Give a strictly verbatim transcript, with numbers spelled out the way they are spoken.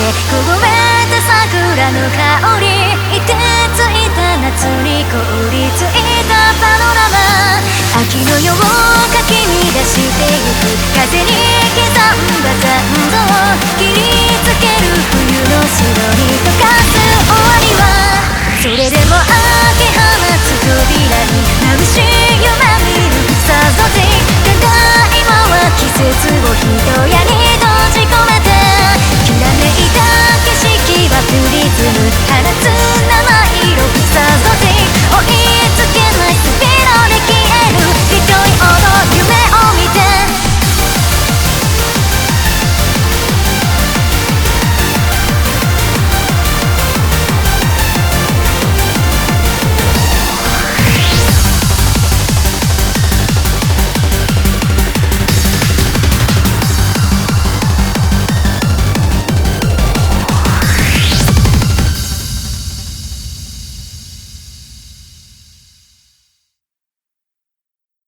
凍えた桜の香り、凍てついた夏に凍りついたパノラマ、秋の夜をかき乱してゆく風に刻んだ残像、切りつける冬の白に溶かす終わりは、それでも開き放つ扉に眩しい夢見るサードデイ、ただ今は季節を一人